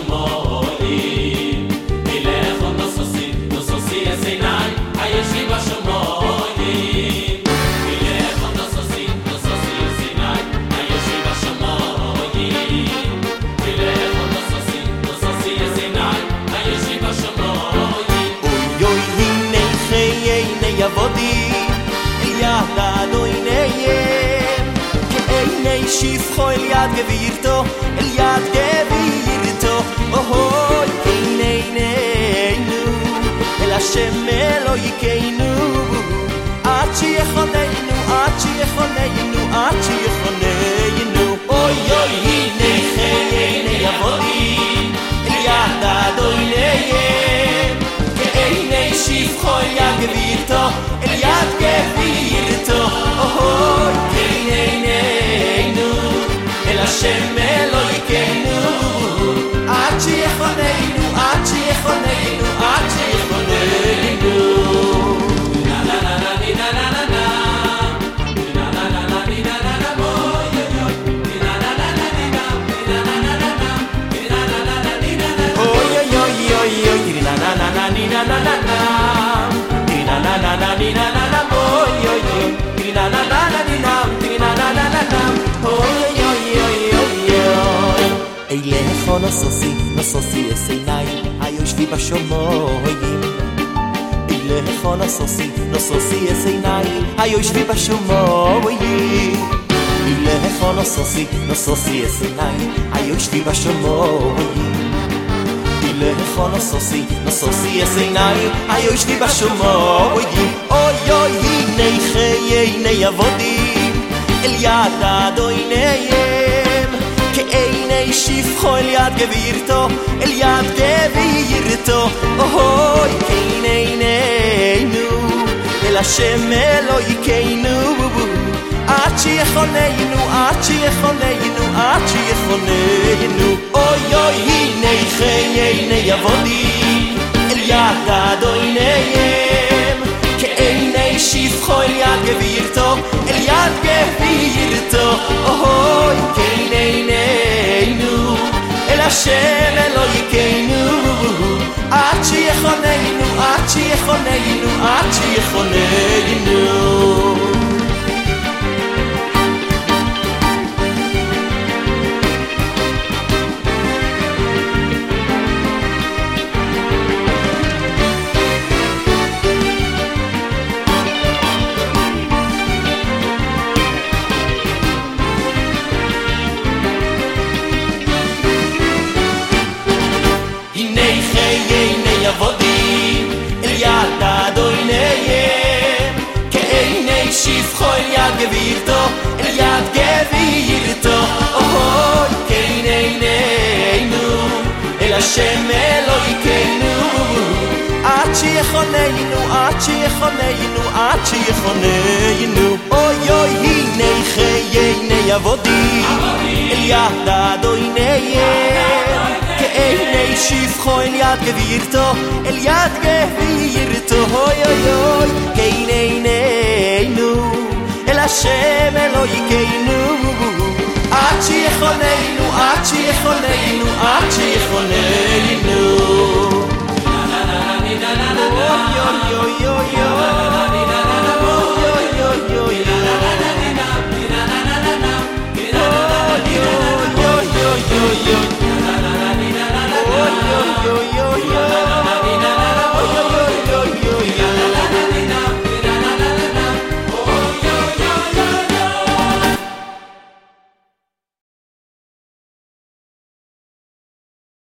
בשמיים ילך נוססי נוססי סיני היושבים בשמיים ילך נוססי נוססי סיני היושבים בשמיים ילך נוססי נוססי סיני היושבים בשמיים אוי אוי הנה חייני יבודי יד אדוניהם כעיני שפחו אל יד גבירתו אל יד גבירתו אוי עינינו אל השם אלוהינו עד שיחוננו עד שיחוננו עד שיחוננו אוי אוי הנה חייני יבודי אל יד אדוניהם כעיני שפחו אל יד גבירתו אל יד גבירתו אוי עינינו אל השם אלוהינו עד שיחוננו עד שיחוננו עד שיחוננו na na na na na na na na na na na na na na boy yo na na na na na na na na na na na na oy oy oy oy oy na na na na na na na na na na na na na na oy oy oy na na na na na na na na oy oy oy oy oy eilech nosossi esinai ayushvi bashomoyim eilech nosossi esinai ayushvi bashomoyim eilech nosossi esinai ayushvi bashomoyim eilech nosossi esinai ayushvi bashomoyim oy oy hinei chayei avodim el yad adoinayim כעיני שפחו אל יד גבירתו אל יד גבירתו אוי כעינינו אל השם אלוהינו עד שיחוננו עד שיחוננו עד שיחוננו אוי אוי הנה חייני עבודי אל יד אדוניהם כעיני שפחו אל יד גבירתו אל יד גבירתו אוי כעינינו אל השם אלוהינו עד שיחוננו עד שיחוננו עד שיחוננו עבודים אל יד אדוניהם כעיני שפחו אל יד גבירתו אל יד גבירתו אוי כעינינו אל השם אלוהינו עד שיחוננו עד שיחוננו עד שיחוננו אוי אוי הנה חייני עבודים אל יד אדוניהם כעיני שפחו אל יד גבירתו אל יד גבירתו אוי אוי אוי כעינינו אל השם אלוהינו